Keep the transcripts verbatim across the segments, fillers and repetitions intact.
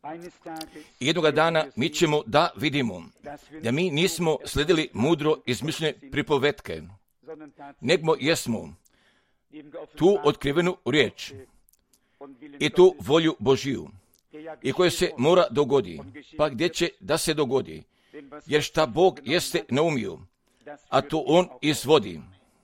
Jednoga dana mi ćemo da vidimo da mi nismo sledili mudro izmišljene pripovetke, nego jesmo tu otkrivenu riječ i tu volju Božiju i koja se mora dogodi, pa gdje će da se dogodi, jer šta Bog jeste naumio, a to On izvodi.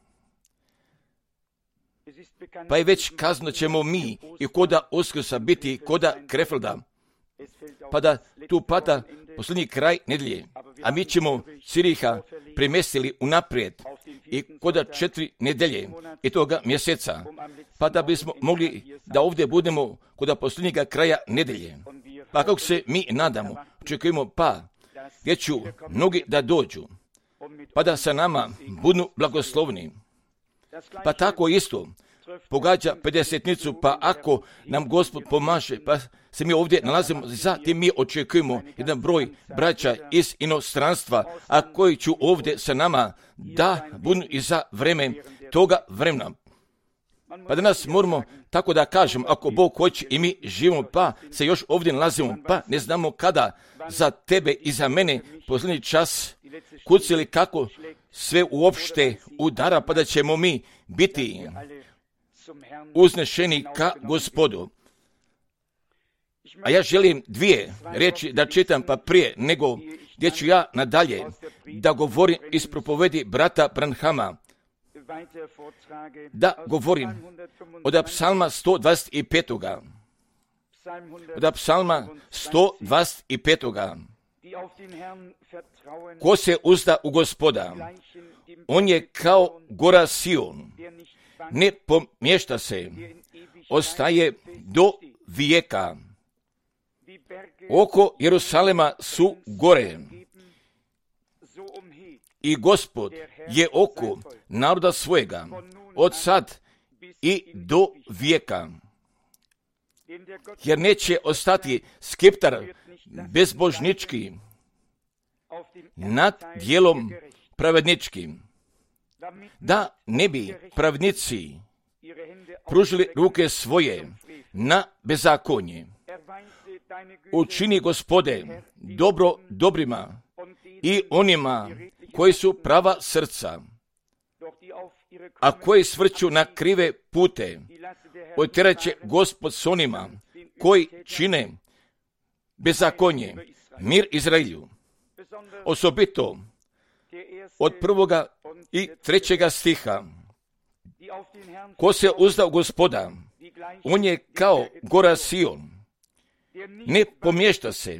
Pa je već kazno ćemo mi i koda Uskrsa biti koda Krefelda, pa da tu pada posljednji kraj nedjelje, a mi ćemo Ciriha premjestili unaprijed i koda četiri nedelje i toga mjeseca, pa da bismo mogli da ovdje budemo koda posljednjega kraja nedelje. Pa kako se mi nadamo, očekujemo pa, gdje ću mnogi da dođu, pa da sa nama budu blagoslovni. Pa tako isto pogađa pedesetnicu, pa ako nam Gospod pomaže, pa se mi ovdje nalazimo, zatim mi očekujemo jedan broj braća iz inostranstva, a koji ću ovdje sa nama da budu i za vreme toga vremena. Pa danas moramo tako da kažem, ako Bog hoće i mi živimo, pa se još ovdje nalazimo, pa ne znamo kada za tebe i za mene posljednji čas kucili kako sve uopšte udara, pa da ćemo mi biti uznešeni ka Gospodu. A ja želim dvije riječi da čitam, pa prije nego gdje ću ja nadalje da govorim iz propovedi brata Branhama, da govorim od psalma sto dvadeset pet. Od psalma sto dvadeset pet. Ko se uzda u Gospoda, on je kao gora Sion, ne pomješta se, ostaje do vijeka. Oko Jerusalema su gore i Gospod je oko naroda svojega od sad i do vijeka. Jer neće ostati skeptar bezbožnički nad dijelom pravedničkim, da ne bi pravednici pružili ruke svoje na bezakonje. Učini, Gospode, dobro dobrima i onima koji su prava srca, a koji svrću na krive pute, otjerat će Gospod s onima koji čine bezakonje, mir Izraelju. Osobito od prvoga i trećega stiha. Ko se uzda u Gospoda, on je kao gora Sion, ne pomješta se,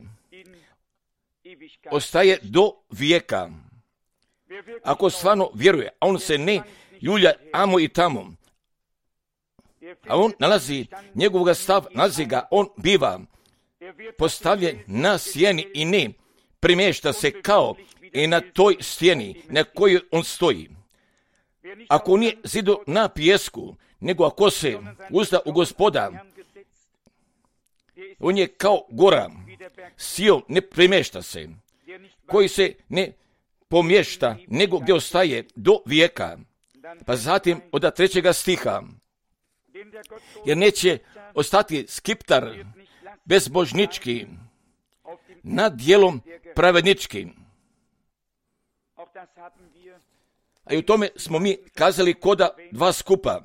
ostaje do vijeka. Ako stvarno vjeruje, a on se ne ljulja amo i tamo, a on nalazi njegovog stav, nalazi ga, on biva postavljen na sjeni i ne primješta se kao i na toj stijeni na kojoj on stoji. Ako nije zidu na pijesku, nego ako se uzda u Gospoda, on je kao gora Sion, ne primješta se, koji se ne pomješta, nego gdje ostaje do vijeka. Pa zatim od trećega stiha, jer neće ostati skiptar bezbožnički nad dijelom pravedničkim. A i u tome smo mi kazali koda dva skupa,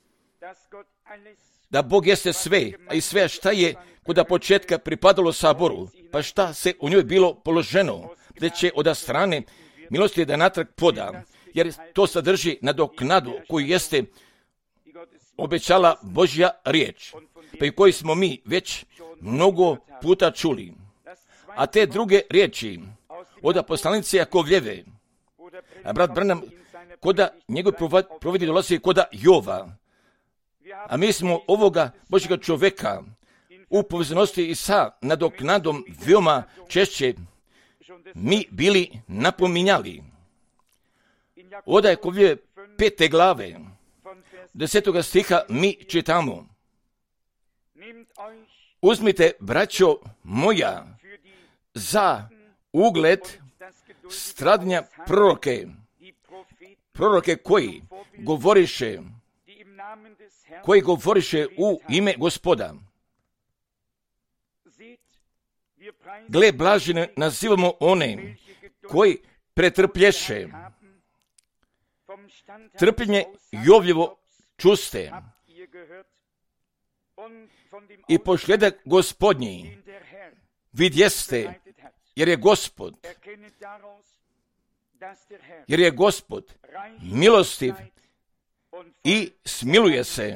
da Bog jeste sve, a i sve šta je koda početka pripadalo saboru, pa šta se u njoj bilo položeno, da će od strane milosti da natrag poda, jer to sadrži nadoknadu koju jeste obećala Božja riječ, pa i koju smo mi već mnogo puta čuli. A te druge riječi od poslanice Jakovljeve, a brat Branham koda njegov provodi dolazi koda Jova, a mi smo ovoga Božjega čovjeka u povezanosti i sa nadoknadom veoma češće mi bili napominjali. Od Jakovljeve pete glave, desetoga stiha mi čitamo: uzmite, braćo moja, za ugled stradnja proroke, proroke koji govoriše, koji govoriše u ime Gospoda. Gle, blažene nazivamo one koji pretrplješe. Trpljenje Jovljevo čuste i pošljedak Gospodnji vidjeste, jer je Gospod, jer je Gospod milostiv i smiluje se.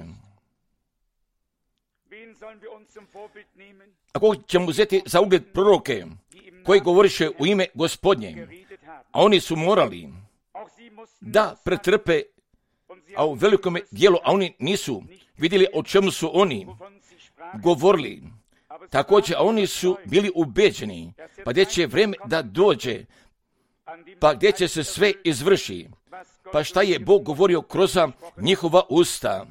Ako ćemo uzeti za ugled proroke koji govoriše u ime Gospodnje, a oni su morali da pretrpe, a u velikom dijelu, a oni nisu vidjeli o čemu su oni govorili. Također, a oni su bili ubeđeni, pa gdje će vrijeme da dođe, pa gdje će se sve izvrši, pa šta je Bog govorio kroz njihova usta.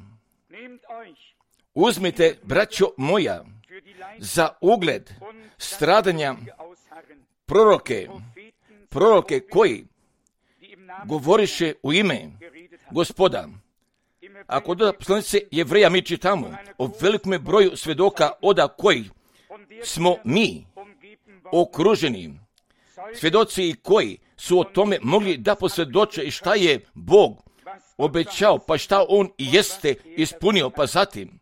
Uzmite, braćo moja, za ugled stradanja proroke, proroke koji govoriše u ime Gospoda. Ako do poslanice Jevreja mi čitamo o velikom broju svjedoka oda koji smo mi okruženi, svjedoci koji su o tome mogli da posvjedoče i šta je Bog obećao, pa šta on jeste ispunio, pa zatim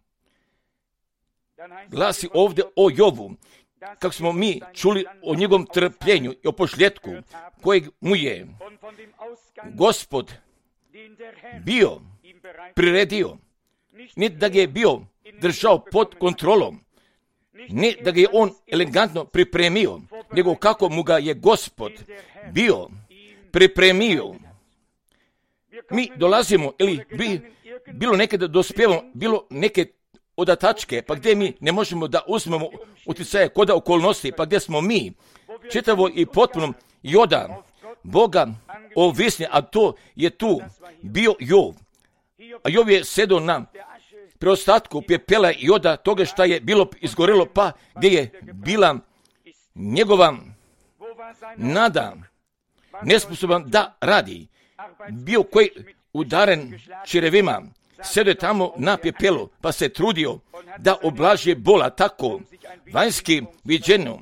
glasi ovdje o Jovu, kako smo mi čuli o njegovom trpljenju i o pošljetku kojeg mu je Gospod bio priredio, ne da ga je bio držao pod kontrolom, ne da ga je on elegantno pripremio, nego kako mu ga je Gospod bio pripremio. Mi dolazimo, ili bi bilo nekada dospjevamo, bilo neke odatačke, pa gdje mi ne možemo da uzmemo utjecaje koda okolnosti, pa gdje smo mi čitavo i potpuno joda Boga ovisni, a to je tu bio Jov. A Jov je sedao na preostatku pjepela i joda toga što je bilo izgorelo, pa gdje je bila njegova nada, nesposoban da radi, bio koji udaren čirevima, sedao je tamo na pjepelu, pa se trudio da oblaže bola, tako vanjski viđeno.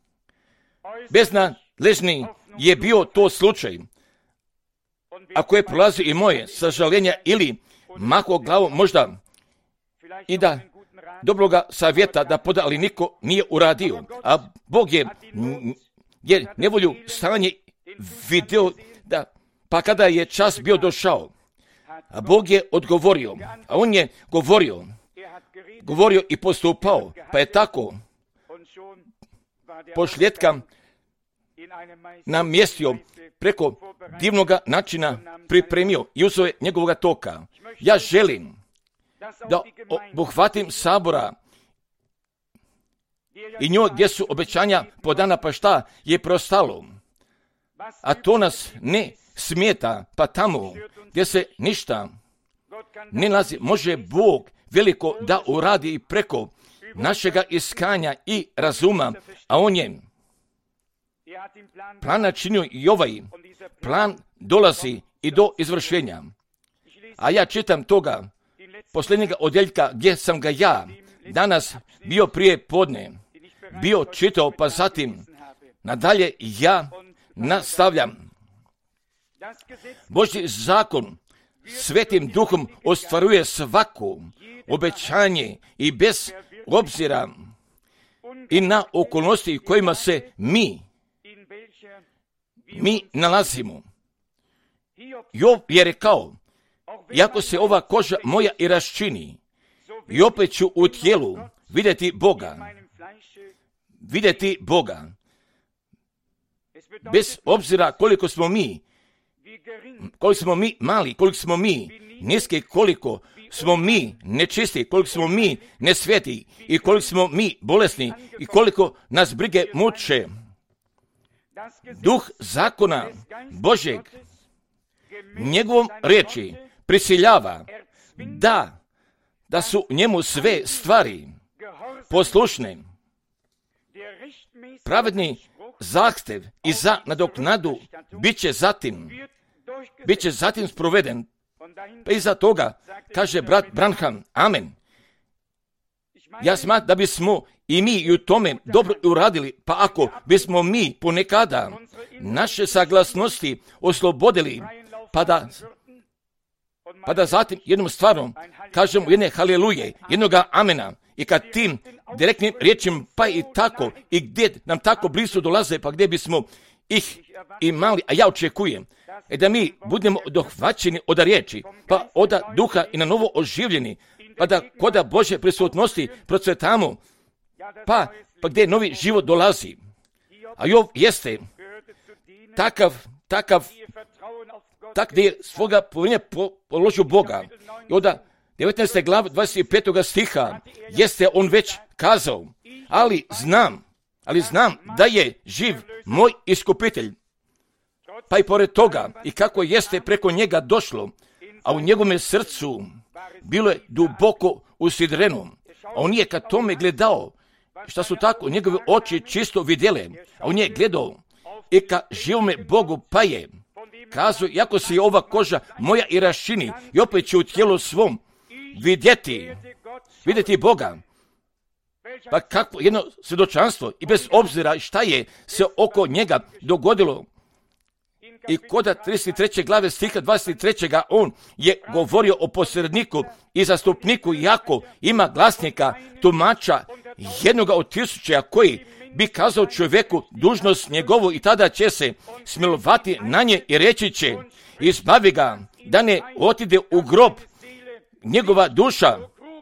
Beznadležni je bio to slučaj. Ako je prolazio i moje sažaljenja ili mako glavu možda i da dobroga savjeta da poda, ali niko nije uradio. A Bog je, je nevolju stanje vidio, da, pa kada je čas bio došao, a Bog je odgovorio, a on je govorio, govorio i postupao, pa je tako pošljetka namjestio preko divnoga načina pripremio i uzeo je njegovoga toka. Ja želim da obuhvatim sabora i njoj gdje su obećanja podana, pa šta je preostalo. A to nas ne smeta, pa tamo gdje se ništa ne nalazi, može Bog veliko da uradi preko našega iskanja i razuma, a on je plan načinio i ovaj plan dolazi i do izvršenja. A ja čitam toga posljednjega odjeljka gdje sam ga ja danas bio prije podne, bio čitao, pa zatim nadalje ja nastavljam. Božji zakon svetim duhom ostvaruje svako obećanje i bez obzira i na okolnosti kojima se mi mi nalazimo. Jov je rekao, iako se ova koža moja i raščini, i opet ću u tijelu vidjeti Boga. Vidjeti Boga. Bez obzira koliko smo mi, koliko smo mi mali, koliko smo mi niski, koliko smo mi nečisti, koliko smo mi nesveti i koliko smo mi bolesni i koliko nas brige muče. Duh zakona Božeg njegovom riječi prisiljava da, da su njemu sve stvari poslušne. Pravedni zahtev i za nadoknadu bit će zatim, bit će zatim sproveden. Pa iza toga kaže brat Branham, amen. Ja smatram da bismo i mi i u tome dobro uradili, pa ako bismo mi ponekada naše saglasnosti oslobodili, pa da, pa da zatim jednom stvarnom kažemo jedne haleluje, jednoga amena, i kad tim direktnim riječima, pa i tako, i gdje nam tako blizu dolaze, pa gdje bismo ih imali, a ja očekujem, e da mi budemo dohvaćeni od riječi, pa od duha i na novo oživljeni, pa da koda Božje prisutnosti procvetamo, pa, pa gdje novi život dolazi. A Jov jeste takav, takav, tak gdje je svoga povjerenja položio Boga. I onda devetnaeste glave dvadeset petog stiha jeste on već kazao, ali znam, ali znam da je živ moj iskupitelj. Pa i pored toga, i kako jeste preko njega došlo, a u njegovome srcu bilo je duboko usidreno, a on nije kad tome gledao, šta su tako njegove oči čisto vidjele, a on je gledao i ka živome Bogu, pa je kazao, jako se ova koža moja i raščini, i opet će u tijelu svom vidjeti, vidjeti Boga. Pa kakvo jedno svjedočanstvo, i bez obzira šta je se oko njega dogodilo. I koda trideset treće glave stiha dvadeset tri on je govorio o posredniku i zastupniku, jako ima glasnika, tumača, jednoga od tisuća, koji bi kazao čovjeku dužnost njegovu, i tada će se smilovati na nje i reći će, izbavi ga da ne otide u grob njegova duša.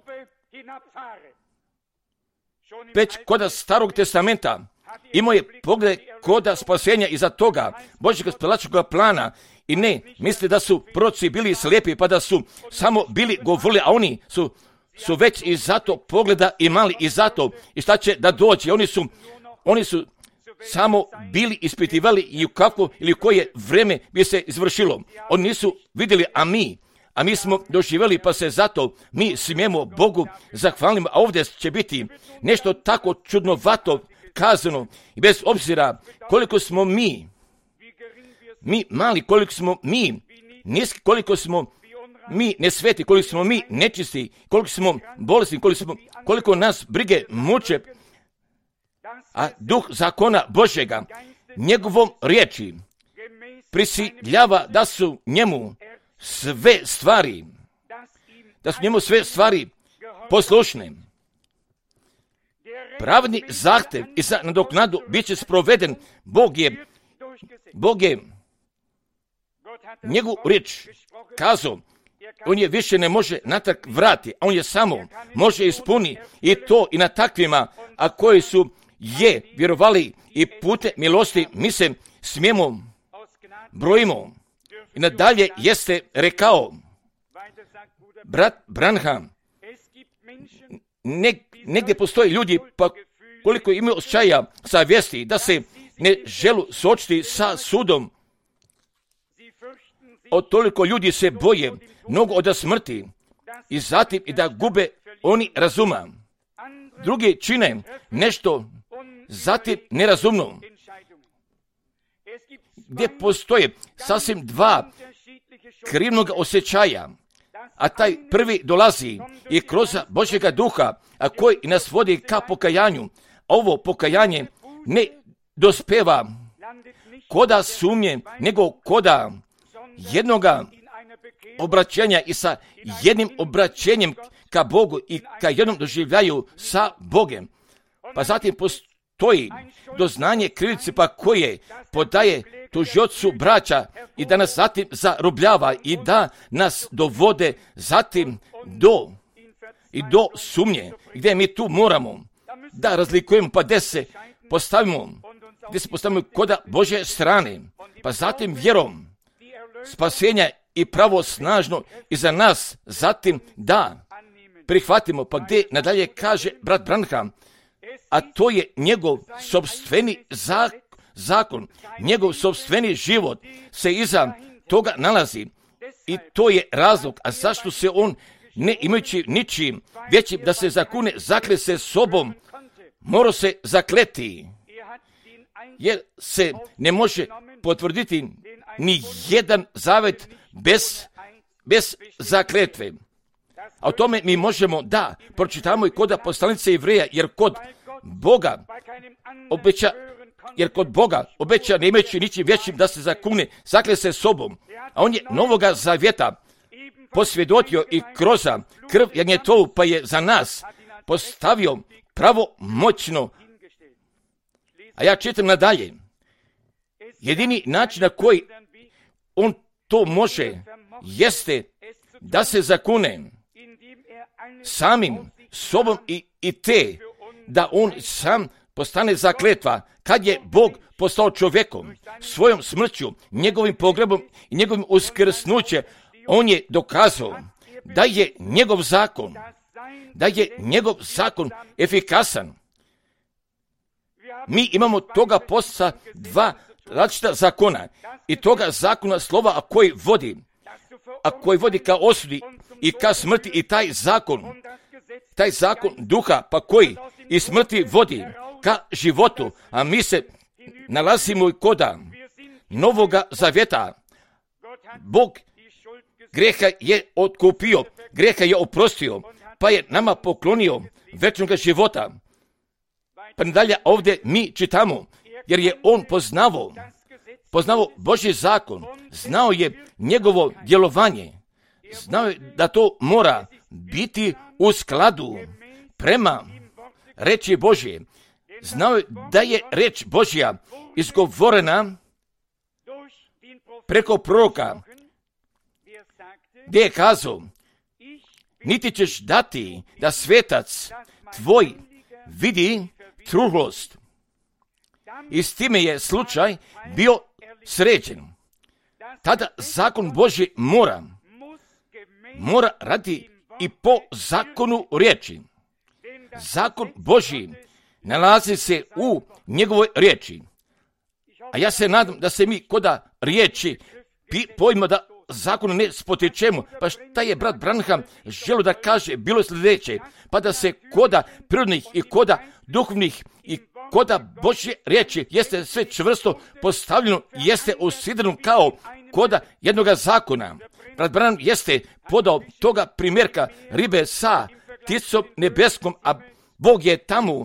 Već koda Starog testamenta imao je pogled koda spasenja iza toga Božjeg spasilačkog plana, i ne misli da su proroci bili slijepi pa da su samo bili govorili, a oni su, su već i zato pogleda imali i zato i šta će da dođe. Oni su, oni su samo bili ispitivali i u kako ili u koje vreme bi se izvršilo. Oni nisu vidjeli, a mi A mi smo doživjeli, pa se zato mi smijemo Bogu zahvalimo, a ovdje će biti nešto tako čudnovato kazano, i bez obzira koliko smo mi, mi mali, koliko smo mi niski, koliko smo mi nesveti, koliko smo mi nečisti, koliko smo bolesni, koliko, smo, koliko nas brige muče, a duh zakona Božjega njegovom riječi prisiljava da su njemu sve stvari, da su njemu sve stvari poslušne. Pravedni zahtev i za nadoknadu bit će sproveden. Bog je, Bog je njegovu riječ kazao, on je više ne može natrag vrati, a on je samo može ispuni, i to i na takvima, a koji su je vjerovali i pute milosti mi se smijemo brojimo. I nadalje jeste rekao brat Branham, ne, negdje postoje ljudi, pa koliko imaju osjećaja savjesti da se ne želu suočiti sa sudom, od toliko ljudi se boje mnogo od smrti i zatim i da gube oni razuma. Drugi čine nešto zatim nerazumno, gdje postoje sasvim dva krivnog osjećaja, a taj prvi dolazi i kroz Božjega duha, a koji nas vodi ka pokajanju. Ovo pokajanje ne dospeva koda sumnje, nego koda jednoga obraćenja i sa jednim obraćenjem ka Bogu i ka jednom doživljaju sa Bogem. Pa zatim postoji doznanje krivice, pa koje podaje tužiocu braća i da nas zatim zarobljava i da nas dovode zatim do i do sumnje, gdje mi tu moramo da razlikujemo, pa gdje se postavimo, gdje se postavimo koda Božje strane, pa zatim vjerom spasenja i pravo snažno i za nas, zatim da prihvatimo, pa gdje nadalje kaže brat Branham, a to je njegov sopstveni zakon, zakon, njegov sopstveni život se iza toga nalazi, i to je razlog, a zašto se on, ne imajući ničim većim da se zakune, zakle se sobom, mora se zakleti, jer se ne može potvrditi ni jedan zavet bez, bez zakletve. A o tome mi možemo da pročitamo i kod poslanice Jevreja, jer kod Boga obeća, jer kod Boga obeća ne imajući ničim većim da se zakune, zakle se sobom. A on je novoga zavjeta posvjedočio i kroz krv jagnjetovu, pa je za nas postavio pravomoćno. A ja čitam nadalje. Jedini način na koji on to može jeste da se zakune samim sobom i, i te, da on sam postane zakletva. Kad je Bog postao čovjekom, svojom smrću, njegovim pogrebom i njegovim uskrsnućem, on je dokazao da je njegov zakon, da je njegov zakon efikasan. Mi imamo toga posla dva različita zakona i toga zakona slova, a koji vodi, a koji vodi ka osudi i ka smrti, i taj zakon, taj zakon duha, pa koji i smrti vodi ka životu, a mi se nalazimo i koda novoga zavjeta. Bog greha je otkupio, greha je oprostio, pa je nama poklonio večnog života. Pa nadalje ovdje mi čitamo, jer je on poznavao, poznavao Božji zakon, znao je njegovo djelovanje, znao je da to mora biti u skladu prema reči Božje. Znao je da je reč Božja izgovorena preko proroka, gdje je kazao, niti ćeš dati da svetac tvoj vidi truhlost. I s time je slučaj bio sređen. Tada zakon Božji mora, mora raditi i po zakonu riječi. Zakon Božji nalazi se u njegovoj riječi. A ja se nadam da se mi koda riječi pojma da zakonu ne spotičemo. Pa šta je brat Branham želio da kaže, bilo je sljedeće, pa da se koda prirodnih i koda duhovnih i koda Božje riječi jeste sve čvrsto postavljeno, jeste usidreno kao koda jednoga zakona. Brat Branham jeste podao toga primjerka ribe sa pticom nebeskom, a Bog je tamo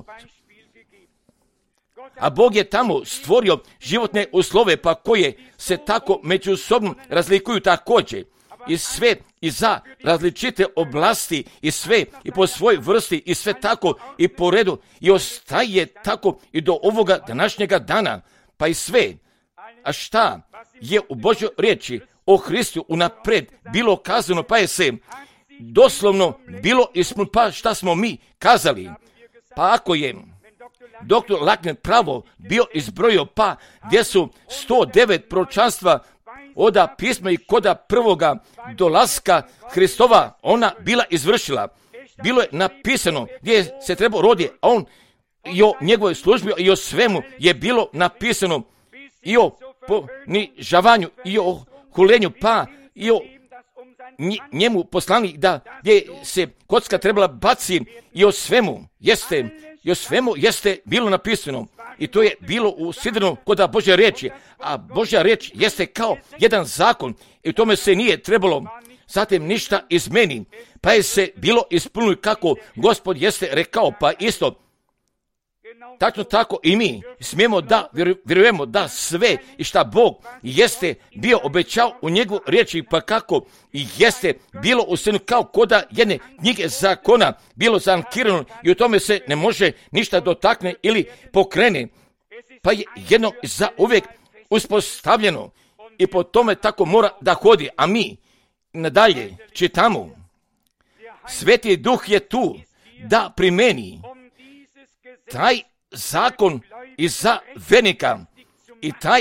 a Bog je tamo stvorio životne uslove, pa koje se tako međusobno razlikuju također. I sve i za različite oblasti i sve i po svojoj vrsti i sve tako i po redu i ostaje tako i do ovoga današnjega dana, pa i sve. A šta je u Božjoj riječi o Hristu unapred bilo kazano, pa je se doslovno bilo ispuno, pa šta smo mi kazali. Pa ako je doktor Lackner pravo bio izbrojio, pa gdje su sto devet proročanstva oda pisma i koda prvoga dolaska Hristova ona bila izvršila. Bilo je napisano gdje se trebao rodi, a on i o njegovoj službi i o svemu je bilo napisano, i o ponižavanju i o hulenju, pa i o njemu poslanik da gdje se kocka trebala baci, i o svemu jeste i o svemu jeste bilo napisano, i to je bilo usidreno kod Božje riječi, a Božja riječ jeste kao jedan zakon i u tome se nije trebalo zatim ništa izmeni, pa je se bilo ispunilo kako Gospod jeste rekao, pa isto tačno tako i mi smijemo da vjerujemo da sve i šta Bog jeste bio obećao u njegovu riječi, pa kako i jeste bilo usidreno kao koda jedne knjige zakona bilo zaankirano, i u tome se ne može ništa dotakne ili pokrene, pa je jedno za uvijek uspostavljeno i po tome tako mora da hodi. A mi nadalje čitamo, Sveti Duh je tu da primeni taj zakon i za vernika, i taj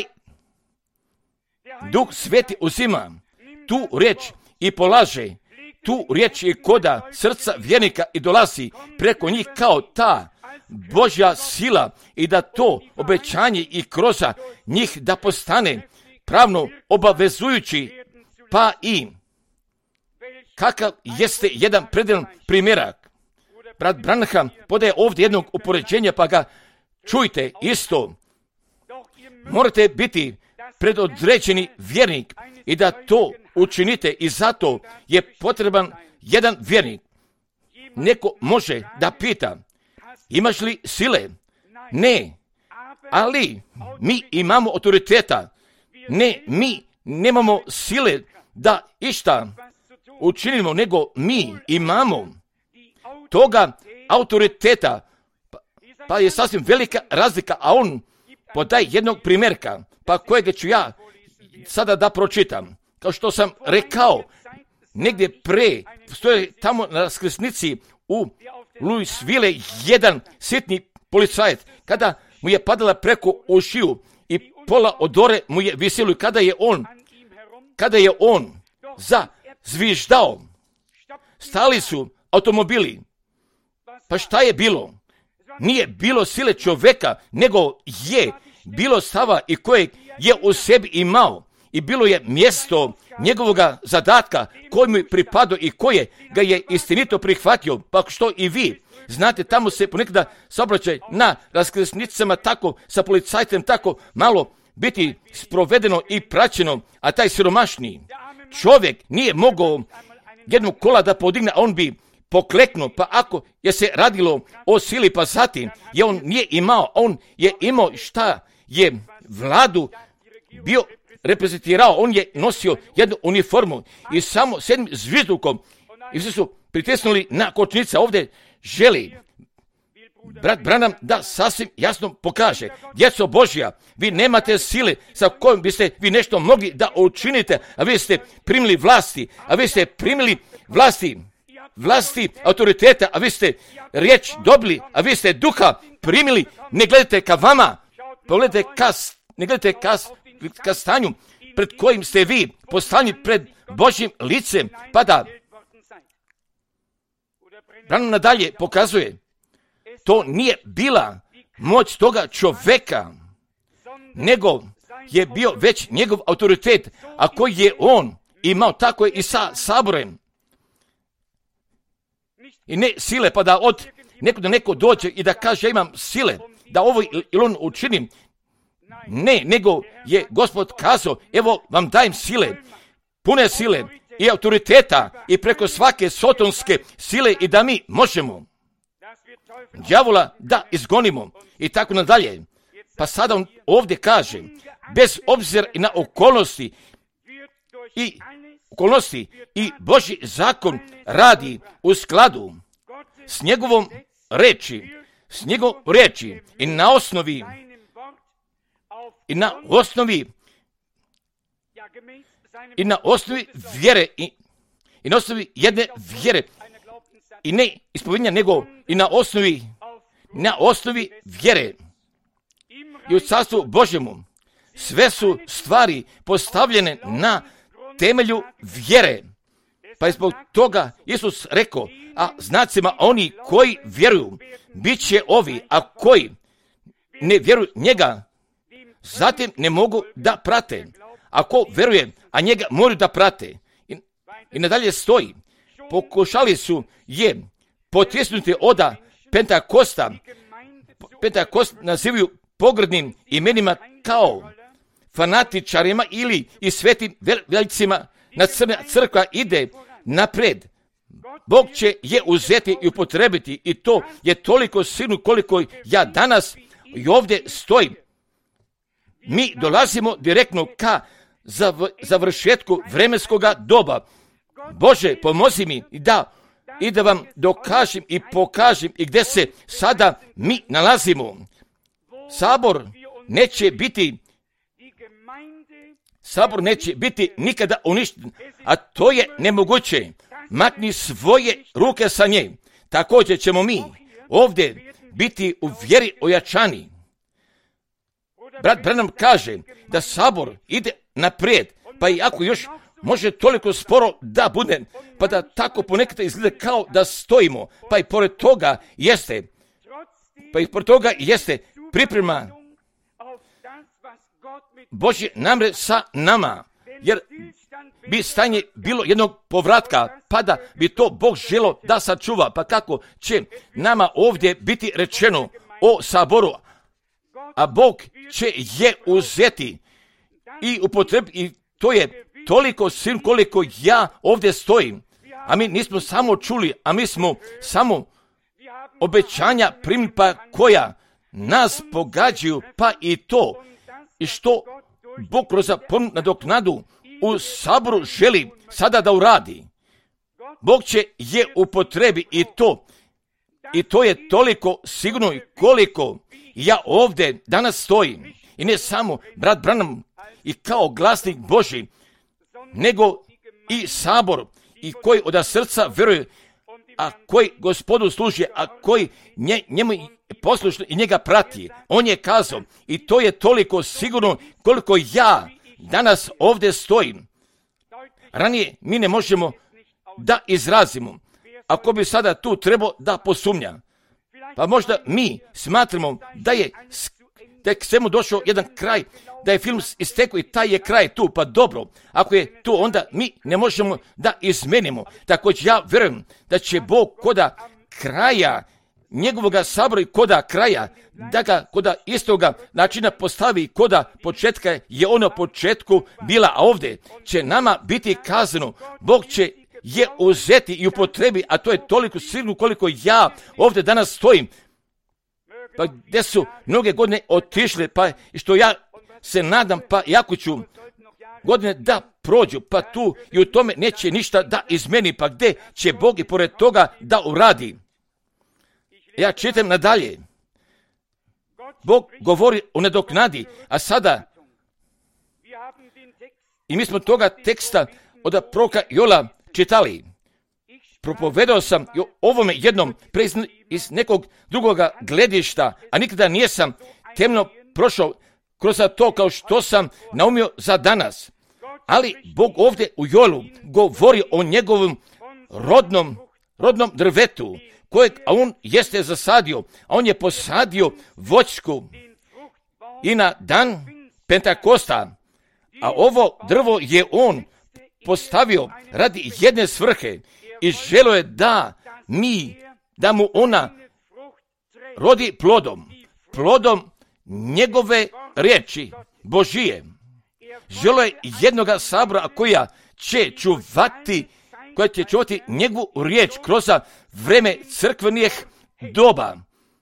Duh Sveti uzima tu riječ i polaže tu riječ i koda srca vjernika i dolazi preko njih kao ta Božja sila, i da to obećanje i kroz njih da postane pravno obavezujući, pa i kakav jeste jedan predan primjerak. Brat Branham podaje ovdje jednog upoređenja, pa ga čujte isto. Morate biti predodređeni vjernik i da to učinite, i zato je potreban jedan vjernik, neko može da pita, imaš li sile? Ne, ali mi imamo autoriteta. Ne, mi nemamo sile da išta učinimo, nego mi imamo toga autoriteta. Pa je sasvim velika razlika, a on podaj jednog primjerka, pa kojega ću ja sada da pročitam. Kao što sam rekao, negdje pre, stoje tamo na raskrsnici u Louisville jedan sitni policajac, kada mu je padala preko ušiju i pola odore mu je visilo, i kada je on, kada je on zazviždao, stali su automobili. Pa šta je bilo? Nije bilo sile čovjeka, nego je bilo stava i kojeg je u sebi imao. I bilo je mjesto njegovoga zadatka koji mu je pripadao i koje ga je istinito prihvatio. Pa što i vi znate, tamo se ponekada saobraćaj na raskrsnicama tako, sa policajcem tako malo biti sprovedeno i praćeno, a taj siromašni čovjek nije mogao jednog kola da podigne, a on bi pokleknuo. Pa ako je se radilo o sili, pa zatim je on nije imao, on je imao šta je vladu bio reprezentirao, on je nosio jednu uniformu i samo s jednim zviždukom i svi su pritisnuli na kočnice. Ovdje želi brat Branham da sasvim jasno pokaže, djeco Božja, vi nemate sile sa kojom biste vi nešto mogli da učinite, a vi ste primili vlasti, a vi ste primili vlasti, vlasti autoriteta, a vi ste riječ dobili, a vi ste duha primili. Ne gledajte ka vama, pogledajte ka, ne gledajte ka, ka stanju pred kojim ste vi postavljeni pred Božjim licem, pa da Branham nadalje pokazuje, to nije bila moć toga čovjeka, nego je bio već njegov autoritet, a koji je on imao, tako je i sa saborem. I ne sile, pa da od neko da neko dođe i da kaže ja imam sile, da ovo ili on učinim. Ne, nego je Gospod kazao, evo vam dajem sile, pune sile i autoriteta i preko svake sotonske sile i da mi možemo đavola da izgonimo i tako nadalje. Pa sada on ovdje kaže, bez obzira i na okolnosti i okolnosti i Božji zakon radi u skladu s njegovom reči, s njegovom reči i na osnovi i na osnovi i na osnovi vjere i, i na osnovi jedne vjere i ne ispovedanja, nego i na osnovi na osnovi vjere i u carstvu Božjemu sve su stvari postavljene na temelju vjere. Pa je zbog toga Isus rekao, a znacima oni koji vjeruju bit će ovi, a koji ne vjeruju njega zatim ne mogu da prate. Ako vjeruje, a njega moraju da prate. I, i nadalje stoji, pokušali su je potisnuti oda Pentakosta. Pentakost nazivaju pogrdnim imenima kao fanatičarima ili i svetim velicima. Na crna crkva ide napred. Bog će je uzeti i upotrebiti i to je toliko silno koliko ja danas i ovdje stojim. Mi dolazimo direktno ka završetku vremenskoga doba. Bože, pomozi mi i da, i da vam dokažem i pokažem i gdje se sada mi nalazimo. Sabor neće biti, sabor neće biti nikada uništen, a to je nemoguće. Makni svoje ruke sa nje. Također ćemo mi ovdje biti u vjeri ojačani. Brat Branham kaže da sabor ide naprijed, pa i ako još može toliko sporo da bude, pa da tako ponekad izgleda kao da stojimo, pa i pored toga jeste, pa i pored toga jeste priprema Božje namre sa nama, jer bi stanje bilo jednog povratka, pa da bi to Bog želo da sačuva, pa kako će nama ovdje biti rečeno o saboru, a Bog će je uzeti i upotrebiti, i to je toliko sin koliko ja ovdje stojim. a mi nismo samo čuli, a mi smo samo obećanja primili, pa koja nas pogađaju, pa i to, i što Bog kroz nadoknadu u saboru želi sada da uradi. Bog će je upotrebi i to, i to je toliko sigurno i koliko ja ovdje danas stojim, i ne samo brat Branham i kao glasnik Božji, nego i sabor, i koji od srca vjeruje, a koji Gospodu služi, a koji nje, njemu poslušno i njega prati. On je kazao, i to je toliko sigurno koliko ja danas ovdje stojim. Ranije mi ne možemo da izrazimo. Ako bi sada tu trebao da posumnja, pa možda mi smatramo da je tek svemu došao jedan kraj, da je film istekao i taj je kraj tu, pa dobro, ako je tu, onda mi ne možemo da izmenimo. Također ja vjerujem da će Bog koda kraja njegovoga sabora i koda kraja, da ga koda istoga načina postavi, koda početka je ono početku bila, a ovdje će nama biti kazano, Bog će je uzeti i upotrebi, a to je toliko sigurno koliko ja ovdje danas stojim. Pa gdje su mnoge godine otišle, pa što ja se nadam, pa jako ću godine da prođu, pa tu i u tome neće ništa da izmeni, pa gdje će Bog i pored toga da uradi. Ja čitam nadalje. Bog govori o nadoknadi, a sada i mi smo toga teksta od proroka Joela čitali. Propovedao sam o ovome jednom iz nekog drugoga gledišta, a nikada nisam temno prošao kroz to kao što sam naumio za danas. Ali Bog ovdje u Joelu govori o njegovom rodnom, rodnom drvetu, kojeg a on jeste zasadio, a on je posadio voćku i na dan Pentakosta, a ovo drvo je on postavio radi jedne svrhe i želio je da mi, da mu ona rodi plodom, plodom njegove riječi Božije. Želio je jednoga sabora koja će čuvati, koja će čuvati njegovu riječ kroz vreme crkvenih doba.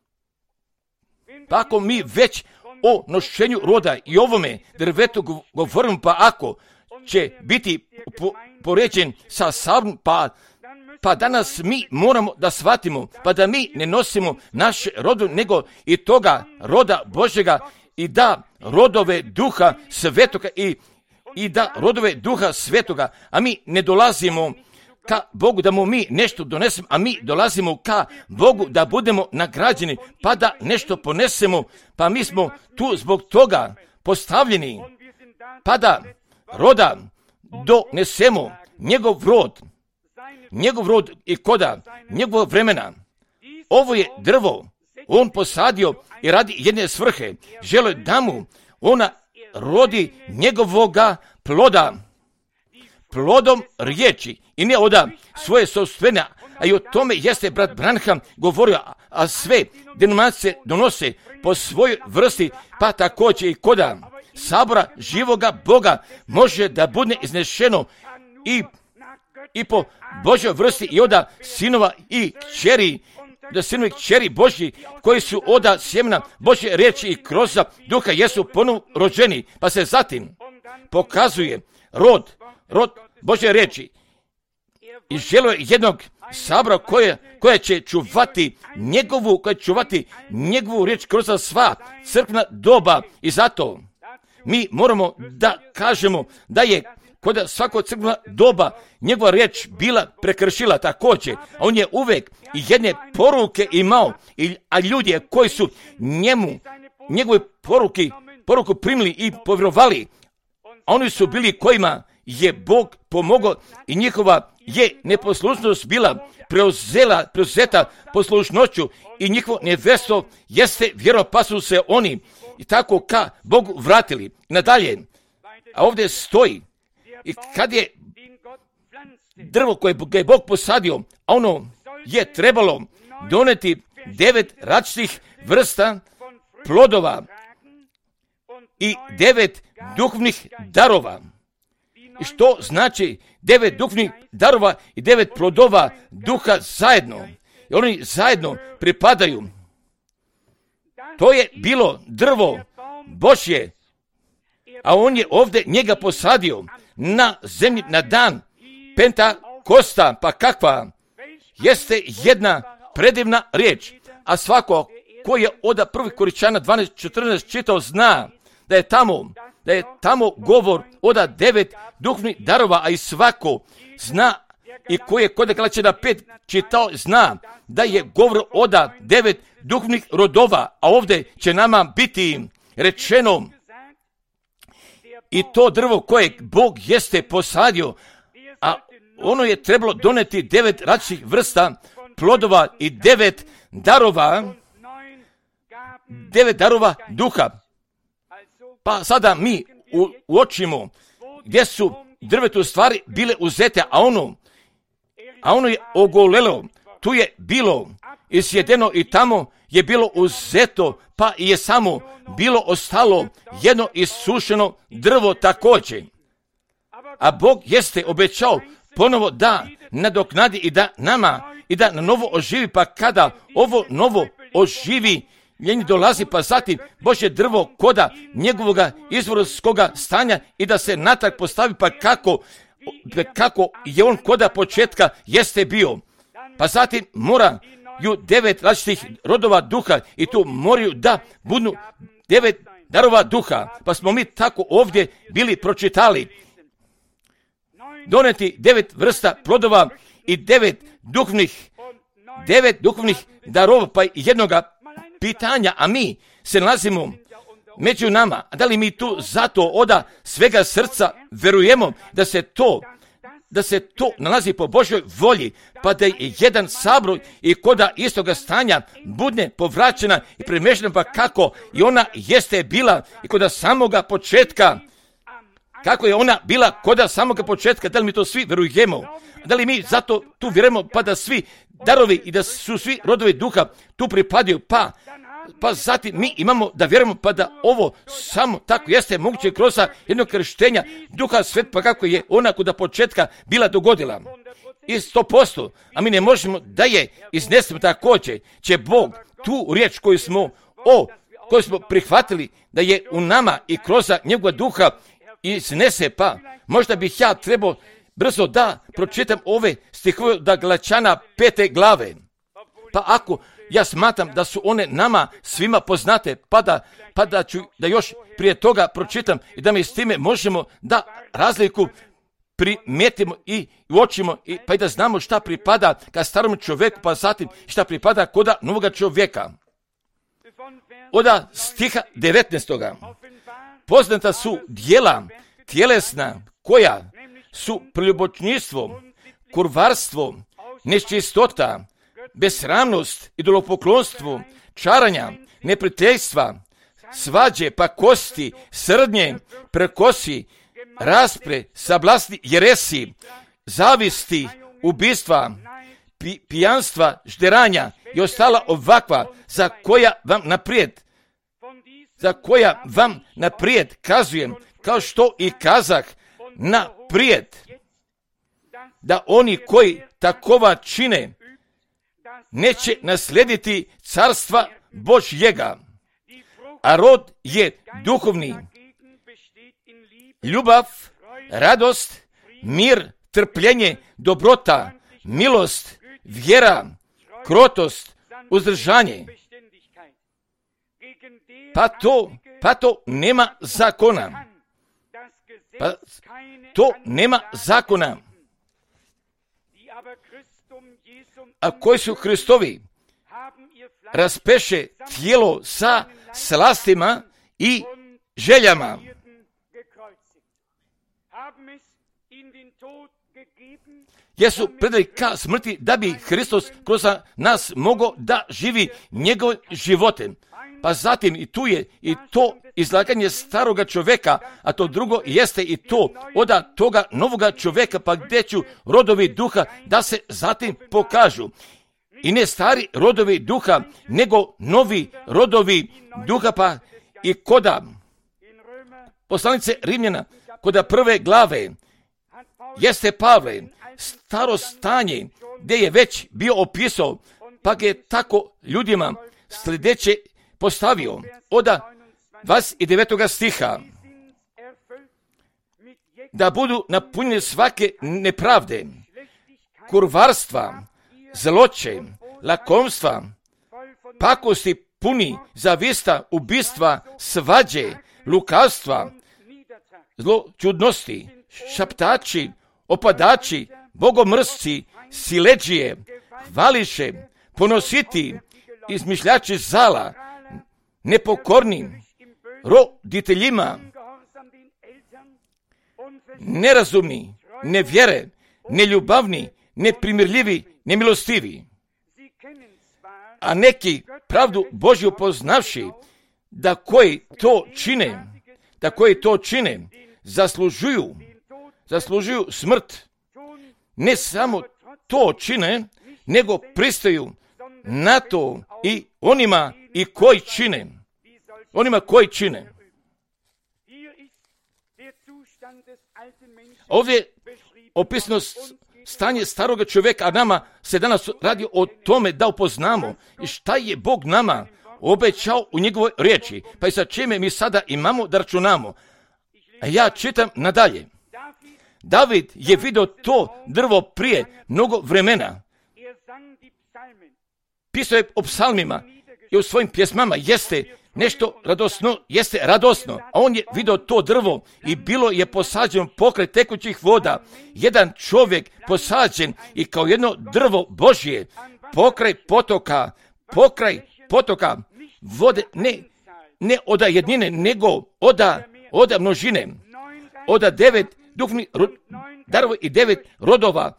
Pa ako mi već o nošenju roda i ovome drvetu govorimo, pa ako će biti po, poređen sa saborom, pa, pa danas mi moramo da shvatimo, pa da mi ne nosimo naše rodu, nego i toga roda Božjega, i da rodove duha svetoga i, i da rodove duha svetoga, a mi ne dolazimo ka Bogu da mu mi nešto donesemo, a mi dolazimo ka Bogu da budemo nagrađeni, pa da nešto ponesemo, pa mi smo tu zbog toga postavljeni, pa da roda donesemo njegov rod, njegov rod i koda njegovog vremena. Ovo je drvo, on posadio i radi jedne svrhe, žele da mu ona rodi njegovoga ploda, plodom riječi, i ne oda svoje sopstvene, a i o tome jeste brat Branham govorio, a sve denominacije donose po svojoj vrsti, pa također i koda sabora živoga Boga može da bude iznešeno i, i po Božoj vrsti i oda sinova i kćeri, da sinovi kćeri Božji koji su oda sjemena Božje riječi i kroz duha jesu ponovo rođeni, pa se zatim pokazuje rod, rod Božje riječi. I želio je jednog sabora koja, koja će čuvati njegovu, koja će čuvati njegovu riječ kroz sva crkvena doba, i zato mi moramo da kažemo da je kod svakog crkvena doba njegova riječ bila prekršila također, a on je uvijek jedne poruke imao, a ljudi koji su njemu, njegove poruke, poruku primili i povjerovali, a oni su bili kojima je Bog pomogao i njihova je neposlušnost bila preuzela, preuzeta poslušnoću i njihovo nevjesto jeste vjero, pa su se oni i tako ka Bogu vratili. Nadalje, a ovdje stoji, i kad je drvo koje je Bog posadio, a ono je trebalo doneti devet različitih vrsta plodova i devet duhovnih darova. što znači devet duhovnih darova i devet plodova duha zajedno. I oni zajedno pripadaju. To je bilo drvo Božje, a on je ovdje njega posadio na zemlji na dan Pentakosta. Pa kakva jeste jedna predivna riječ. A svako ko je od prvih Koričana dvanaest četrnaest čitao zna da je tamo, da je tamo govor od devet duhovnih darova, a i svako zna i ko je kod Galačana pet čitao zna da je govor od devet duhovnih rodova, a ovdje će nama biti rečeno i to drvo kojeg Bog jeste posadio, a ono je trebalo doneti devet različitih vrsta plodova i devet darova, devet darova duha. Pa sada mi u, uočimo gdje su drvetu stvari bile uzete, a ono, a ono je ogolelo, tu je bilo isjedeno i tamo je bilo uzeto, pa je samo bilo ostalo jedno isušeno drvo također. A Bog jeste obećao ponovo da nadoknadi i da nama i da na novo oživi, pa kada ovo novo oživi, njeni dolazi, pa zatim Božje drvo koda njegovoga izvorskoga stanja i da se natrag postavi, pa kako, kako je on koda početka jeste bio. Pa zatim moraju devet različitih rodova duha i tu moraju da budu devet darova duha. Pa smo mi tako ovdje bili pročitali. Doneti devet vrsta plodova i devet duhovnih, devet duhovnih darova, pa i jednoga pitanja, a mi se nalazimo među nama. Da li mi tu zato oda svega srca verujemo da se to, da se to nalazi po Božoj volji, pa da je jedan sabroj i koda istoga stanja budne povraćena i premještena, pa kako i ona jeste bila i koda samoga početka, kako je ona bila koda samoga početka, da li mi to svi verujemo? Da li mi zato tu vjerujemo, pa da svi darovi i da su svi rodovi duha tu pripadaju, pa pa zatim mi imamo da vjerujemo, pa da ovo samo tako jeste moguće kroz jednog krštenja duha svet, pa kako je ona kuda početka bila dogodila. I sto posto, a mi ne možemo da je iznesemo također, će Bog tu riječ koju smo, o, koju smo prihvatili, da je u nama i kroz njegova duha iznese, pa možda bih ja trebao brzo da pročitam ove stihove da Galačana pete glave. Pa ako ja smatram da su one nama svima poznate, pa da, pa da ću da još prije toga pročitam i da mi s time možemo da razliku primetimo i uočimo, i, pa i da znamo šta pripada ka starom čovjeku, pa zatim šta pripada koda novoga čovjeka. Od stiha devetnaestoga poznata su djela tjelesna koja su preljubočništvo, kurvarstvo, nečistota, besramnost, idolopoklonstvo, čaranja, neprijateljstva, svađe, pakosti, srdnje, prekosi, raspre, sablasni, jeresi, zavisti, ubistva, pi, pijanstva, žderanja i ostala ovakva za koja vam naprijed, za koja vam naprijed kazujem, kao što i kazah naprijed, da oni koji takova čine neće naslijediti carstva Božjega, a rod je duhovni, ljubav, radost, mir, trpljenje, dobrota, milost, vjera, krotost, uzdržanje. Pa to, pa to nema zakona. Pa to nema zakona. A koji su Hristovi raspeše tijelo sa slastima i željama. Jesu predali ka smrti da bi Hristos kroz nas mogao da živi njegov životem. Pa zatim i tu je i to izlaganje staroga čovjeka, a to drugo jeste i to oda toga novoga čovjeka, pa gdje ću rodovi duha da se zatim pokažu. I ne stari rodovi duha, nego novi rodovi duha, pa i koda poslanice Rimljana, koda prve glave, jeste Pavle, staro stanje gdje je već bio opisao, pa ga je tako ljudima sljedeće postavio. Oda dvadeset devetog stiha. Da budu napunjeni svake nepravde, kurvarstva, zloće, lakomstva, pakosti puni, zavista, ubistva, svađe, lukavstva, zločudnosti, šaptači, opadači, bogomrsci, siledžije, hvališe, ponositi, izmišljači zala, nepokorni, roditeljima, nerazumni, nevjere, neljubavni, neprimirljivi, nemilostivi. A neki pravdu Božju poznavši, da koji to čine, da koji to čine, zaslužuju, zaslužuju smrt. Ne samo to čine, nego pristaju na to i onima i koji čine. Onima koji čine. Ovdje je opisano stanje staroga čovjeka, a nama se danas radi o tome da upoznamo i šta je Bog nama obećao u njegovoj riječi. Pa i sa čime mi sada imamo da računamo. A ja čitam nadalje. David je vidio to drvo prije mnogo vremena. Pisao je o psalmima i u svojim pjesmama. Jeste nešto radosno, jeste radosno. A on je vidio to drvo i bilo je posađeno pokraj tekućih voda. Jedan čovjek posađen i kao jedno drvo Božje pokraj potoka, pokraj potoka vode, ne, ne oda jednine, nego oda, oda množine. Oda devet duhovnih darova i devet rodova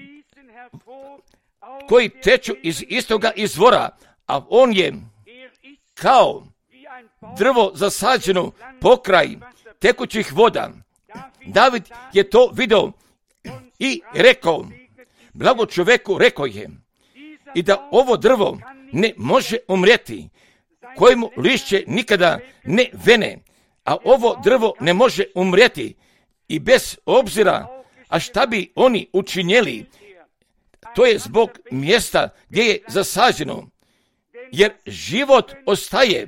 koji teču iz istoga izvora, a on je kao drvo zasađeno pokraj tekućih voda. David je to vidio i rekao, blago čovjeku rekao je, i da ovo drvo ne može umrijeti, kojemu lišće nikada ne vene, a ovo drvo ne može umrijeti i bez obzira, a šta bi oni učinjeli, to je zbog mjesta gdje je zasađeno, jer život ostaje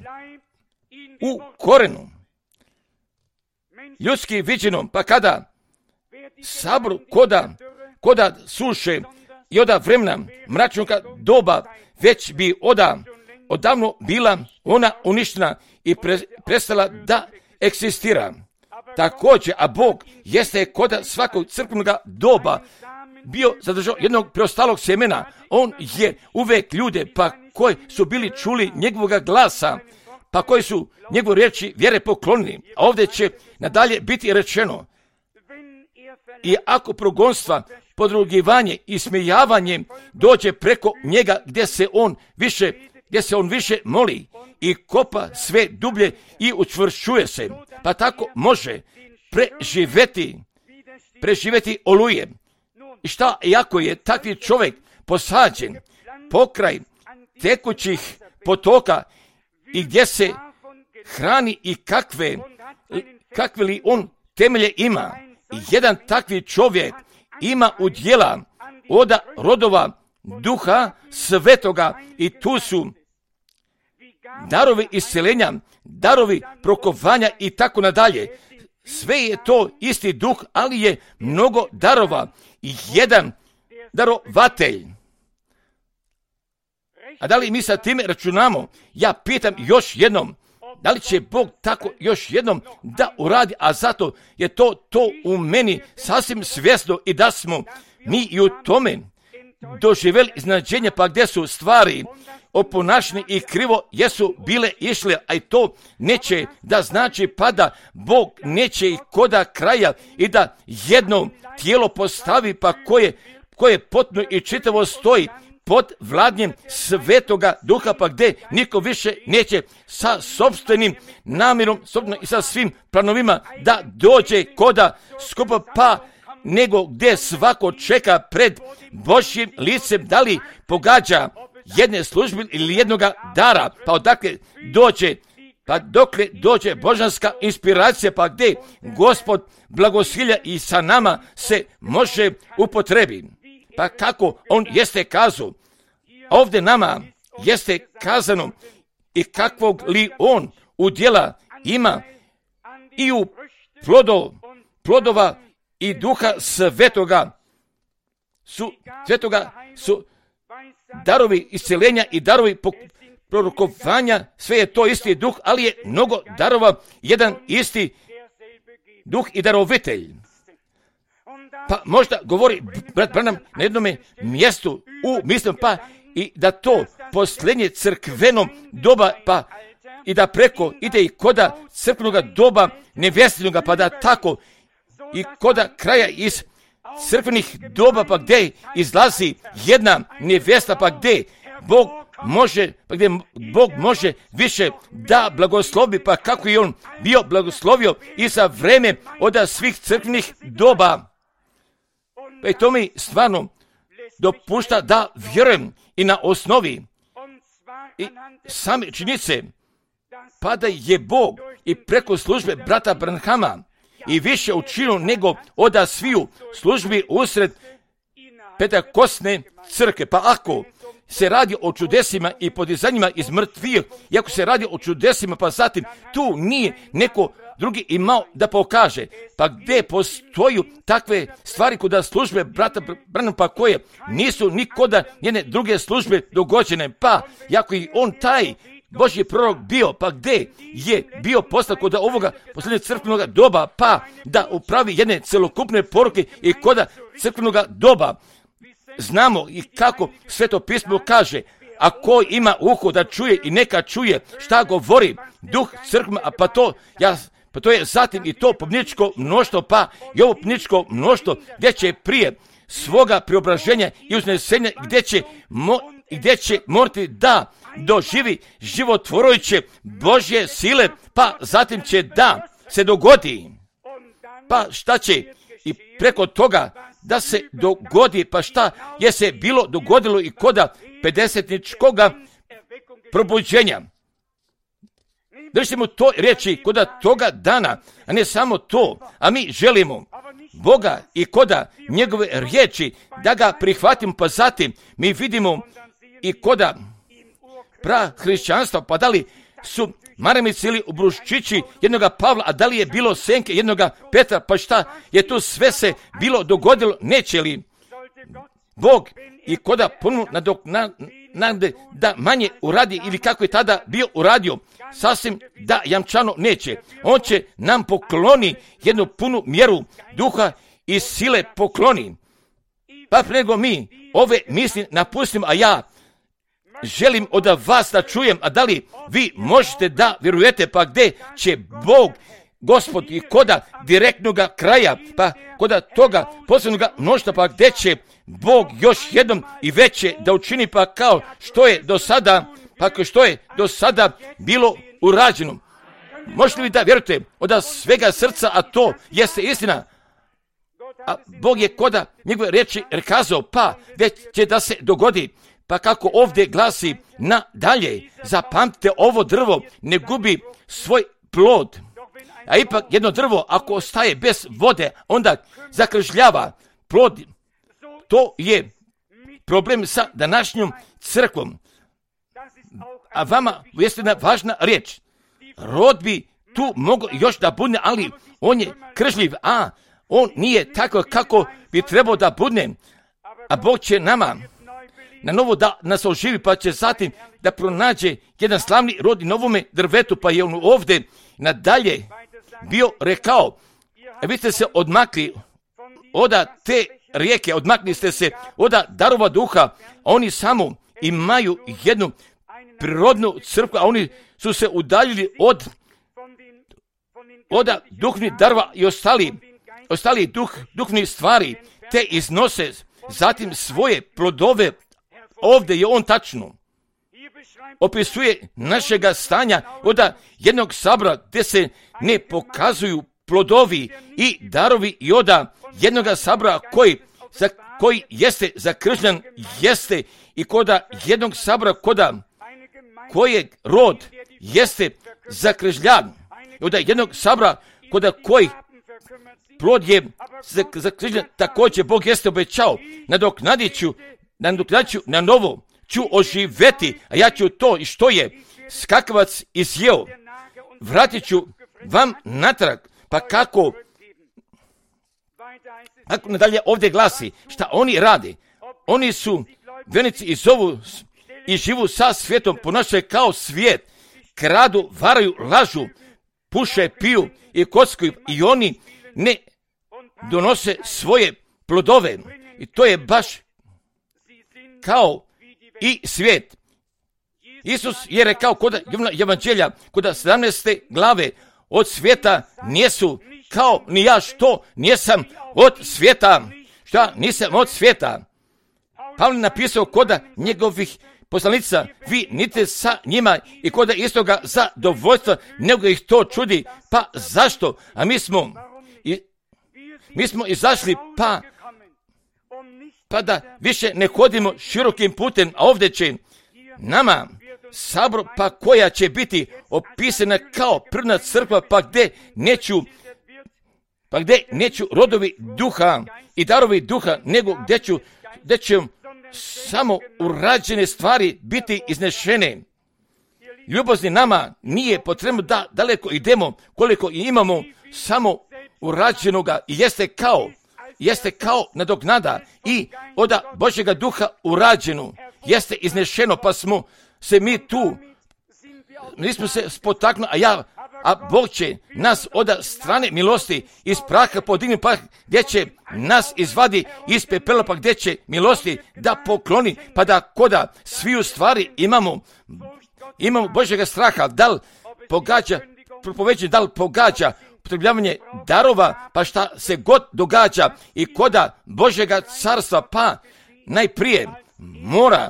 u korenu. Ljudski viđenom, pa kada sabor koda, koda suše i oda vremena mračnoga doba, već bi oda odavno bila ona uništena i pre, prestala da eksistira. Također, a Bog jeste koda svakog crkvenog doba bio zadržao jednog preostalog sjemena. On je uvek ljude, pa koji su bili čuli njegovog glasa, pa koji su njegovu riječi vjere poklonili. A ovdje će nadalje biti rečeno, i ako progonstva, podrugivanje i smijavanje dođe preko njega gdje se on više, gdje se on više moli i kopa sve dublje i učvršćuje se, pa tako može preživjeti, preživjeti oluje. I šta iako je takvi čovjek posađen pokraj tekućih potoka i gdje se hrani i kakve, kakve li on temelje ima. Jedan takvi čovjek ima udjela oda rodova Duha Svetoga i tu su darovi isceljenja, darovi prokovanja i tako nadalje. Sve je to isti duh, ali je mnogo darova i jedan darovatelj. A da li mi sa time računamo? Ja pitam još jednom, da li će Bog tako još jednom da uradi, a zato je to to u meni sasvim svjesno i da smo mi i u tome doživjeli iznenađenje, pa gdje su stvari oponašene i krivo jesu bile išle, a i to neće da znači pa da Bog neće ih koda kraja i da jedno tijelo postavi pa koje, koje potpuno i čitavo stoji pod vladnjem Svetoga Duha, pa gdje niko više neće sa sopstvenim namjerom i sa svim planovima da dođe koda skupa, pa nego gdje svako čeka pred Božjim licem, da li pogađa jedne službe ili jednoga dara, pa odakle dođe pa dokle dođe božanska inspiracija, pa gdje Gospod blagosilja i sa nama se može upotrebiti. Pa kako on jeste kazao, ovdje nama jeste kazano i kakvog li on udjela ima i u plodov, plodova i duha svetoga su, svetoga su darovi isceljenja i darovi prorokovanja, sve je to isti duh, ali je mnogo darova, jedan isti duh i darovitelj. Pa možda govori brat Branham na jednom mjestu u mislim pa i da to posljednje crkveno doba pa i da preko ide i koda crkvenoga doba nevjestinoga, pa da tako i koda kraja iz crkvenih doba pa gdje izlazi jedna nevjesta pa gdje Bog može, pa gdje Bog može više da blagoslovi, pa kako je on bio blagoslovio i za vreme od svih crkvenih doba. Pa i to mi stvarno dopušta da vjerujem i na osnovi i same činjenice, pa da je Bog i preko službe brata Branhama i više učinio nego od sviju službi usred Pentekostne crkve. Pa ako se radi o čudesima i podizanjima iz mrtvih, i ako se radi o čudesima, pa zatim tu nije neko drugi imao da pokaže, pa gdje postoju takve stvari kod službe brata Branhama, pa koje nisu nikoda njene druge službe dogođene, pa jako i on taj Božji prorok bio, pa gdje je bio poslan kod ovoga posljednjeg crkvenog doba, pa da upravi jedne celokupne poruke i kod crkvenog doba. Znamo i kako Sveto pismo kaže, a ko ima uho da čuje i neka čuje šta govori duh crkve, a pa to, ja, pa to je zatim i to pobjedničko mnoštvo, pa i ovo pobjedničko mnoštvo gdje će prije svoga preobraženja i uznesenja, gdje će, mo, gdje će morati da doživi životvorujuće Božje sile, pa zatim će da se dogodi. Pa šta će i preko toga da se dogodi, pa šta je se bilo dogodilo i koda pedesetničkoga probuđenja. Držimo to reći koda toga dana, a ne samo to, a mi želimo Boga i koda njegove riječi da ga prihvatimo, pa zatim mi vidimo i koda pra hrišćanstva, pa da li su maramici ili obruščići jednoga Pavla, a da li je bilo senke jednoga Petra, pa šta je tu sve se bilo dogodilo, neće li Bog i koda ponovno nadoknade da manje uradi ili kako je tada bio uradio, sasvim da jamčano neće. On će nam pokloni jednu punu mjeru duha i sile pokloni. Pa pre nego mi ove misli napustimo, a ja želim od vas da čujem, a da li vi možete da vjerujete, pa gdje će Bog, Gospod i koda direktnog kraja, pa koda toga posebnog mnoštva, pa gdje će Bog još jednom i veće da učini, pa kao što je do sada, pa kao što je do sada bilo urađeno. Možete li da vjerujete od svega srca, a to jeste istina, a Bog je koda njegove riječi rekazao, pa gdje će da se dogodi. Pa kako ovdje glasi nadalje, zapamtite, ovo drvo ne gubi svoj plod. A ipak jedno drvo ako ostaje bez vode, onda zakržljava plod. To je problem sa današnjom crkvom. A vama jeste jedna važna riječ. Rod bi tu mogao još da budne, ali on je kržljiv, a on nije tako kako bi trebao da budne. A Bog će nama na novo da nas oživi, pa će zatim da pronađe jedan slavni rod i novome drvetu, pa je on ovdje nadalje bio rekao, vi ste se odmakli od te rijeke, odmakli ste se od darova duha, a oni samo imaju jednu prirodnu crkvu, a oni su se udaljili od od duhovnih darova i ostali, ostali duh, duhovnih stvari, te iznose zatim svoje plodove. Ovdje je on tačno opisuje našega stanja od jednog sabora gdje se ne pokazuju plodovi i darovi i od jednog sabora koji, za, koji jeste zakržljan, jeste i kod jednog sabora koda kojeg rod jeste zakržljan. I onda jednog sabra koda koji plod je zakržljan, također Bog jeste obećao, nadoknadit ću, nadoknadit ću na novo, ću oživeti, a ja ću to i što je skakavac izjeo, vratit ću vam natrag. Pa kako, ako nadalje ovdje glasi, šta oni rade? Oni su venici i zovu i živu sa svijetom, ponašaju kao svijet, kradu, varaju, lažu, puše, piju i kockaju i oni ne donose svoje plodove. I to je baš kao i svijet. Isus je rekao kod Evanđelja, kod sedamnaeste glave, od svijeta nijesu kao ni ja što nisam od svijeta. Šta? Nisam od svijeta. Pavle napisao koda njegovih poslanica, vi nite sa njima i koda istoga zadovoljstva, nego ih to čudi. Pa zašto? A mi smo, i, mi smo izašli pa, pa da više ne hodimo širokim putem, a ovdje će nama sabor, pa koja će biti opisana kao prvna crkva, pa gdje neću, pa gdje neću rodovi duha i darovi duha, nego gdje ću, gdje će samo urađene stvari biti iznešene. Ljubazni, nama nije potrebno da daleko idemo, koliko i imamo samo urađenoga i jeste kao, jeste kao nadoknada i od Božjega duha urađeno, jeste iznešeno, pa smo se mi tu, nismo se spotaknuli, a ja, a Bog će nas od strane milosti iz praha podignuti, pa gdje će nas izvadi iz pepela, pa gdje će milosti da pokloni, pa da koda sviju stvari imamo, imamo Božjega straha, da li pogađa, propoveđenje, da li pogađa upotrebljavanje darova, pa šta se god događa i koda Božjega carstva, pa najprije mora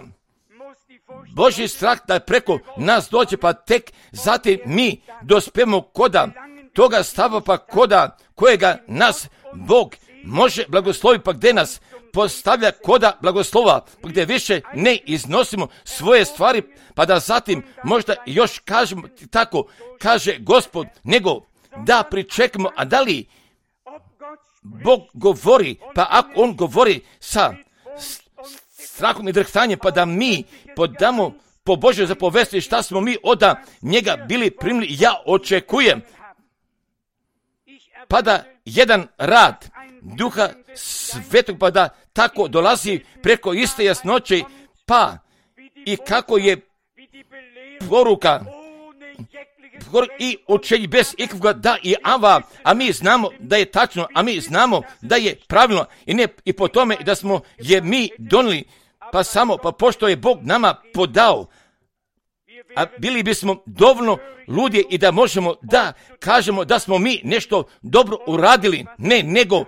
Božji strah da preko nas dođe, pa tek zatim mi dospemo koda toga stava, pa koda kojega nas Bog može blagosloviti, pa gdje nas postavlja koda blagoslova, pa gdje više ne iznosimo svoje stvari, pa da zatim možda još kažemo tako, kaže Gospod, nego da pričekamo, a da li Bog govori, pa ako On govori sa strahom i drhtanjem, pa da mi podamo po Božoj zapovesti šta smo mi od njega bili primili, ja očekujem, pa da jedan rad Duha Svetog, pa da tako dolazi preko iste jasnoće, pa i kako je poruka i učenje bez ikakvoga da i ava, a mi znamo da je tačno, a mi znamo da je pravilno i ne i po tome da smo je mi donijeli, pa samo, pa pošto je Bog nama podao, a bili bismo dovoljno ludi i da možemo da kažemo da smo mi nešto dobro uradili, ne, nego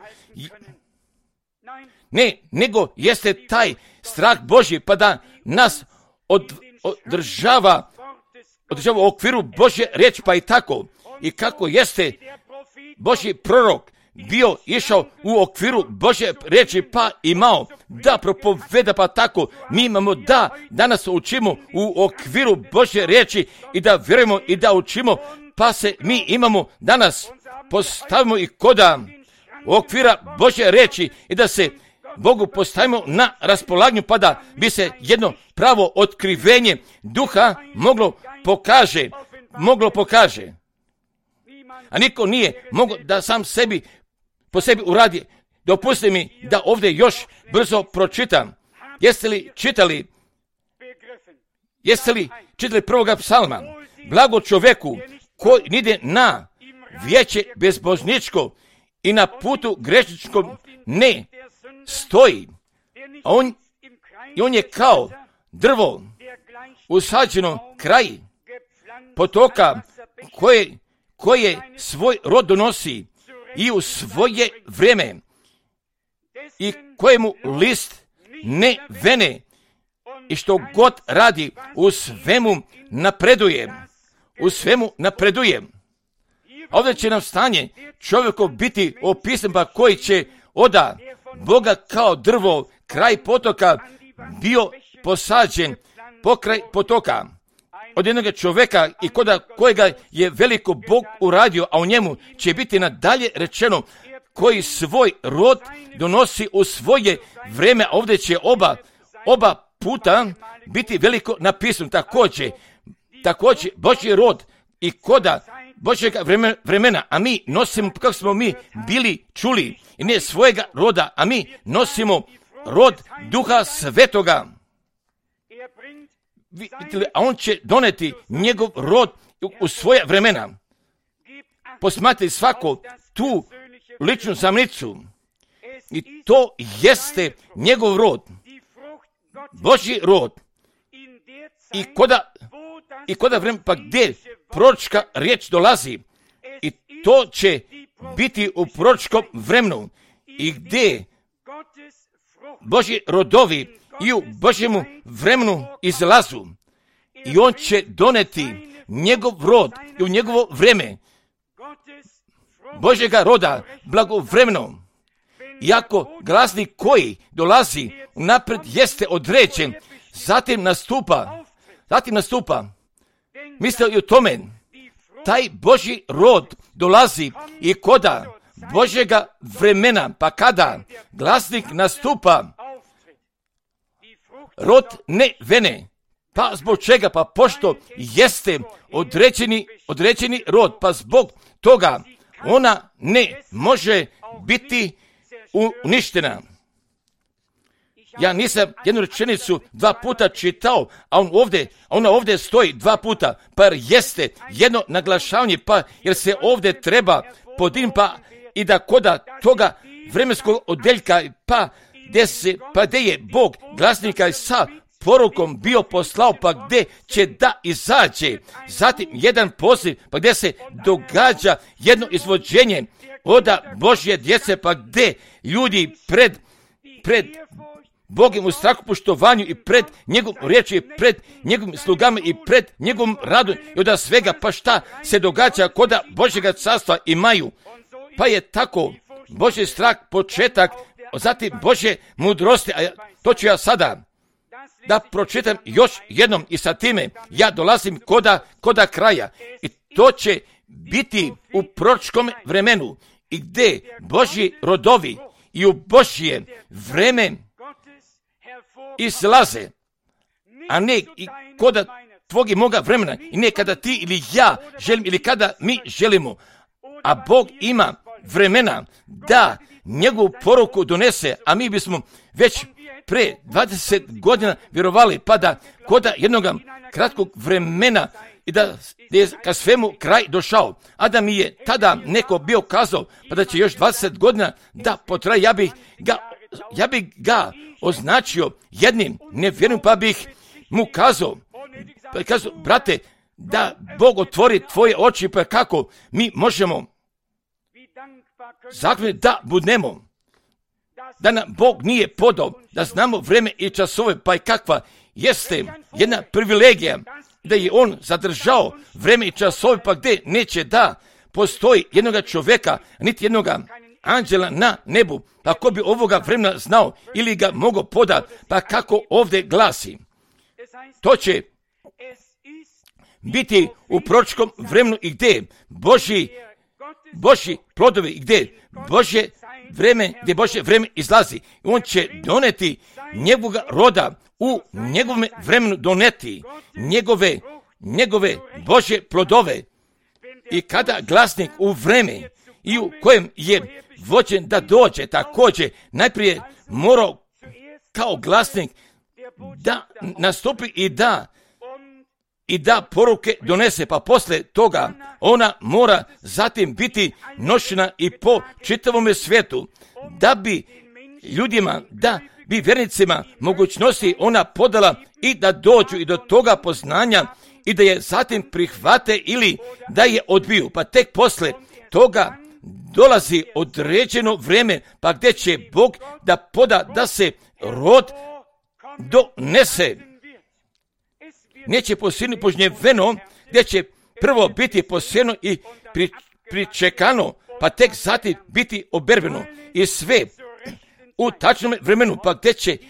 ne, nego jeste taj strah Božji, pa da nas od, održava održava u okviru Božje riječi, pa i tako, i kako jeste Božji prorok bio išao u okviru Božje riječi, pa imao da propoveda, pa tako mi imamo da danas učimo u okviru Božje riječi i da vjerujemo i da učimo, pa se mi imamo danas postavimo i koda u okvira Božje riječi i da se Bogu postavimo na raspolaganju, pa da bi se jedno pravo otkrivenje duha moglo pokaže, moglo pokaže. A niko nije mogao da sam sebi, po sebi uradi. Dopusti mi da ovdje još brzo pročitam. Jeste li čitali, jeste li čitali prvoga psalma? Blago čovjeku koji ide na vijeće bezbožničko i na putu grešničkom ne stoji. A on, i on je kao drvo usađeno kraj potoka koje, koje svoj rod donosi i u svoje vrijeme i kojemu list ne vene i što god radi u svemu napreduje, u svemu napreduje. A ovdje će nam stanje čovjekov biti opisan, pa koji će oda Boga kao drvo kraj potoka bio posađen pokraj potoka. od jednog čovjeka i koda kojega je veliko Bog uradio, a u njemu će biti nadalje rečeno koji svoj rod donosi u svoje vrijeme, a ovdje će oba, oba puta biti veliko napisano. Također, također Božji rod i koda Božjega vremena, a mi nosimo, kako smo mi bili čuli, i ne svojega roda, a mi nosimo rod Duha Svetoga. A on će doneti njegov rod u svoja vremena. Posmatrajte svako tu ličnu samnicu. I to jeste njegov rod. Božji rod. I koda, i koda vremena, pa gdje proročka riječ dolazi. I to će biti u proročkom vremenu. I gdje Božji rodovi i u Božjemu vremenu izlazu. I on će doneti njegov rod i u njegovo vrijeme Božjega roda blagovremeno. Iako glasnik koji dolazi napred jeste određen, zatim nastupa, zatim nastupa. Mislite i o tome, taj Božji rod dolazi i koda Božjega vremena, pa kada glasnik nastupa, rod ne vene. Pa zbog čega? Pa pošto jeste određeni, određeni rod, pa zbog toga ona ne može biti uništena. Ja nisam jednu rečenicu dva puta čitao, a on ovdje, ona ovdje stoji dva puta, pa jeste jedno naglašavanje, pa jer se ovdje treba podim, pa i da koda toga vremenskog odeljka, pa gdje se, pa gdje je Bog glasnika sa porukom bio poslao, pa gdje će da izađe. Zatim jedan poziv, pa gdje se događa jedno izvođenje oda Božje djece, pa gdje ljudi pred, pred Bogom u strahu poštovanju i pred njegovom riječi i pred njegovim slugama i pred njegovom radom i od svega, pa šta se događa koda Božjega carstva imaju. Pa je tako Božji strah početak, zatim Božje mudrosti, a to ću ja sada da pročitam još jednom i sa time ja dolazim koda, koda kraja. I to će biti u proročkom vremenu i gdje Božji rodovi i u Božje vreme izlaze, a ne i koda tvog i moga vremena i ne kada ti ili ja želim ili kada mi želimo. A Bog ima vremena da njegovu poruku donese, a mi bismo već pre dvadeset godina vjerovali, pa da koda jednog kratkog vremena i da je ka svemu kraj došao, a da mi je tada neko bio kazao, pa da će još dvadeset godina da potraje, ja bih ga, ja bih ga označio jednim nevjernim, pa bih mu kazao, pa kazao, brate, da Bog otvori tvoje oči, pa kako mi možemo zaključiti da budemo, da nam Bog nije podao, da znamo vreme i časove, pa i kakva jeste jedna privilegija, da je on zadržao vreme i časove, pa gdje neće da postoji jednoga čovjeka, niti jednoga anđela na nebu, pa ko bi ovoga vremena znao ili ga mogao podati, pa kako ovdje glasi. To će biti u proročkom vremenu i gdje Božji, Božji plodovi i gdje Božje vreme, gdje Božje vreme izlazi. On će doneti njegovoga roda u njegovom vremenu doneti njegove, njegove Božje plodove. I kada glasnik u vreme i u kojem je vođen da dođe, također najprije morao kao glasnik da nastupi i da i da poruke donese, pa poslije toga ona mora zatim biti nošena i po čitavom svijetu, da bi ljudima, da bi vjernicima mogućnosti ona podala i da dođu i do toga poznanja i da je zatim prihvate ili da je odbiju, pa tek poslije toga dolazi određeno vrijeme, pa gdje će Bog da poda da se rod donese. Neće posjeno požnjeveno, gdje će prvo biti posjeno i pri, pričekano, pa tek zatim biti oberveno i sve u tačnom vremenu, pa gdje će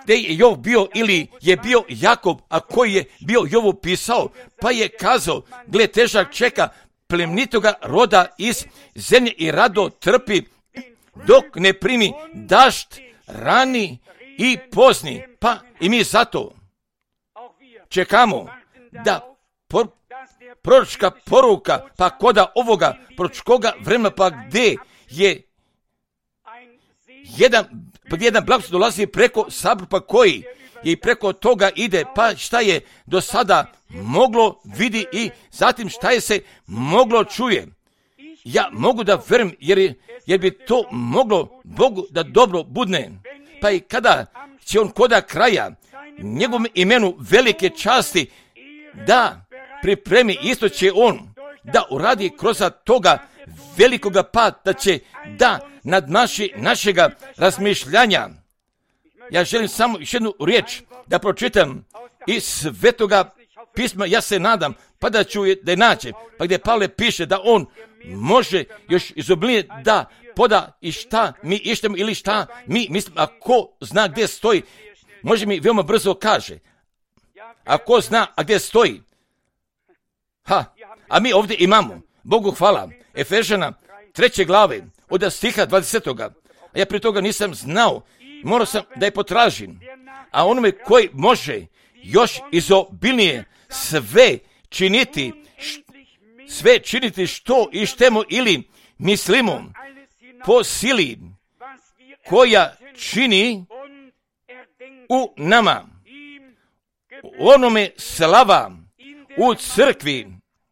gdje je Jov bio ili je bio Jakob, a koji je bio Jovu pisao, pa je kazao, gle, težak čeka plemenitoga roda iz zemlje i rado trpi dok ne primi dašt rani i pozni. Pa i mi zato čekamo da por, proročka poruka, pa koda ovoga proročkoga vremena, pa gdje je jedan, pa jedan blagoslov dolazi preko sabora, pa koji i preko toga ide, pa šta je do sada moglo vidi i zatim šta je se moglo čuje. Ja mogu da verujem, jer, jer bi to moglo Bogu da dobro budne. Pa i kada će on koda kraja njegovom imenu velike časti da pripremi, isto će on da uradi kroz toga velikoga pa da će da nadmaši našega razmišljanja. Ja želim samo još jednu riječ da pročitam iz Svetoga pisma, ja se nadam, pa da ću da je nađe, pa gdje Pavle piše da on može još izobilnije da poda i šta mi ištemo ili šta mi mislimo, a ko zna gdje stoji, može mi veoma brzo kaže. A ko zna a gdje stoji? Ha, a mi ovdje imamo, Bogu hvala, Efežana treće glave, od stiha dvadesetoga. A ja prije toga nisam znao, morao sam da je potražim. A onome koji može još izobilnije sve činiti, š, sve činiti što ištemo ili mislimo po sili koja čini u nama. Onome slava u crkvi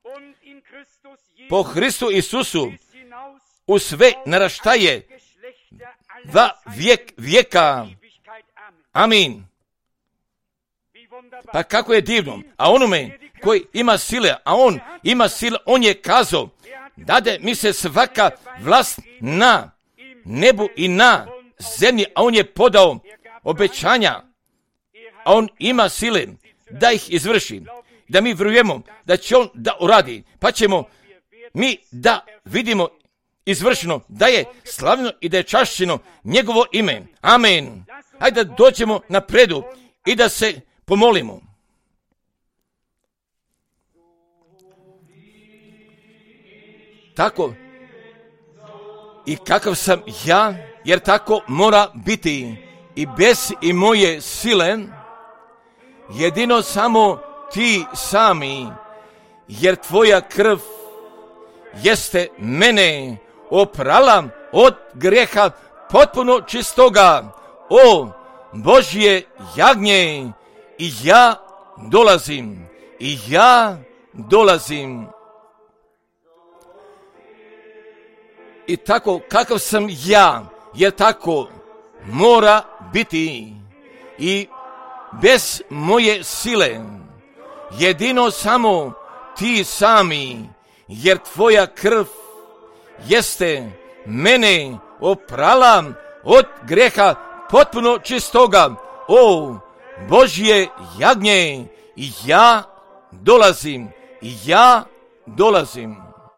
po Hristu Isusu u sve naraštaje va vijek vijeka. Amin. Pa kako je divno. A onome koji ima sile, a on ima sile, on je kazao, dade mi se svaka vlast na nebu i na zemlji, a on je podao obećanja, a on ima sile da ih izvrši. Da mi vjerujemo da će on da uradi, pa ćemo mi da vidimo izvršeno, da je slavno i da je čašćeno njegovo ime. Amen. Hajde da dođemo napredu i da se pomolimo. Tako i kakav sam ja, jer tako mora biti i bez i moje sile, jedino samo ti sami, jer tvoja krv jeste mene oprala od grijeha potpuno čistoga. O Božje jagnje, i ja dolazim, i ja dolazim. I tako kakav sam ja, jer tako mora biti i bez moje sile, jedino samo ti sami, jer tvoja krv jeste mene oprala od grijeha potpuno čistoga. O Božje jagnje, i ja dolazim, i ja dolazim.